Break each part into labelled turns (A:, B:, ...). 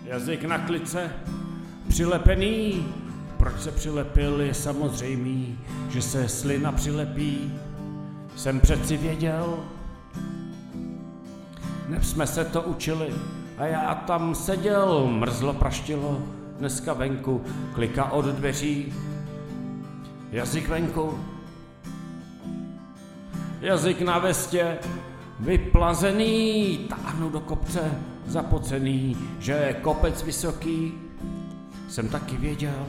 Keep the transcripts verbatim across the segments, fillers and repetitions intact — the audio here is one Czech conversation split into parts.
A: Jazyk na klice, přilepený. Proč se přilepil, je samozřejmý, že se slina přilepí. Jsem přeci věděl, neb jsme se to učili a já tam seděl, mrzlo, praštilo, dneska venku, klika od dveří. Jazyk venku, jazyk na vestě, vyplazený, táhnu do kopce, zapocený, že je kopec vysoký, jsem taky věděl.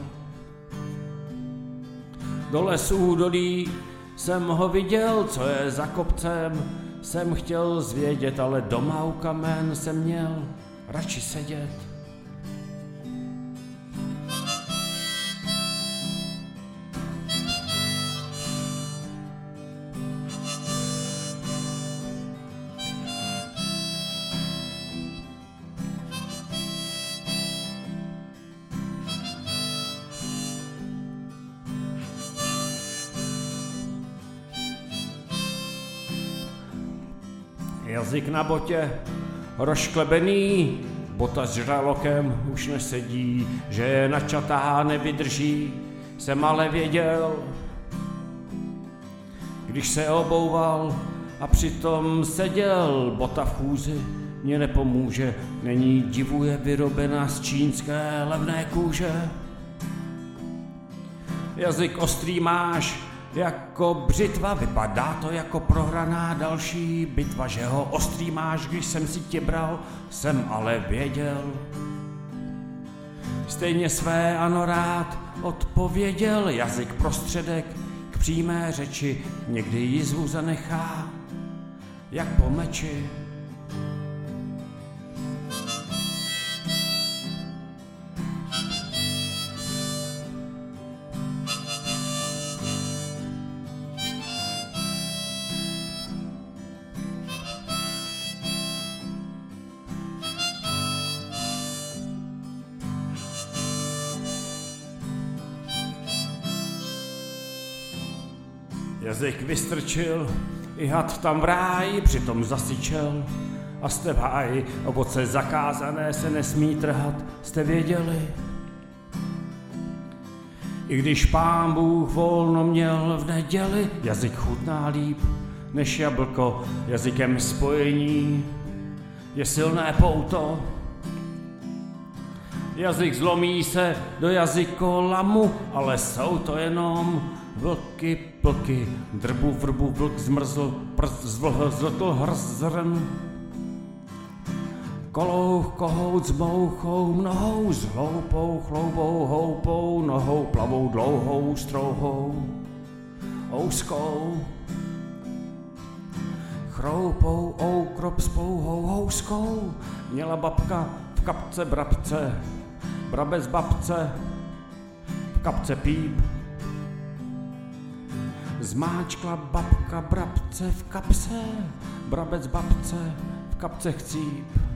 A: Dole z údolí jsem ho viděl, co je za kopcem, jsem chtěl zvědět, ale doma u kamen jsem měl radši sedět. Jazyk na botě, rozšklebený, bota s žralokem už nesedí, že je načatá, nevydrží, jsem ale věděl. Když se obouval a přitom seděl, bota v chůzi mě nepomůže, není divu, je vyrobená z čínské levné kůže. Jazyk ostrý máš, jako břitva, vypadá to jako prohraná další bitva, že ho ostrý máš, když jsem si tě bral, jsem ale věděl. Stejně své ano rád odpověděl, jazyk prostředek k přímé řeči, někdy jizvu zanechá, jak po meči. Jazyk vystrčil, i had tam v ráji, přitom zasyčel. A jste v háji, ovoce zakázané se nesmí trhat, jste věděli. I když Pán Bůh volno měl v neděli, jazyk chutná líp než jablko, jazykem spojení je silné pouto. Jazyk zlomí se do jazykolamu, ale jsou to jenom vlky, plky, drbu, vrbu, vlk zmrzl, prst zvlhl, zltl, hrz, zrn. Kolouch, kohout s mouchou, mnohou, s hloupou, chloubou, houpou, nohou, plavou, dlouhou, strouhou, ouskou. Chroupou, oukrop s pouhou houskou, měla babka v kapce brabce, brabec babce, v kapce píp. Zmáčkla babka brabce v kapse, brabec babce v kapce chcíp.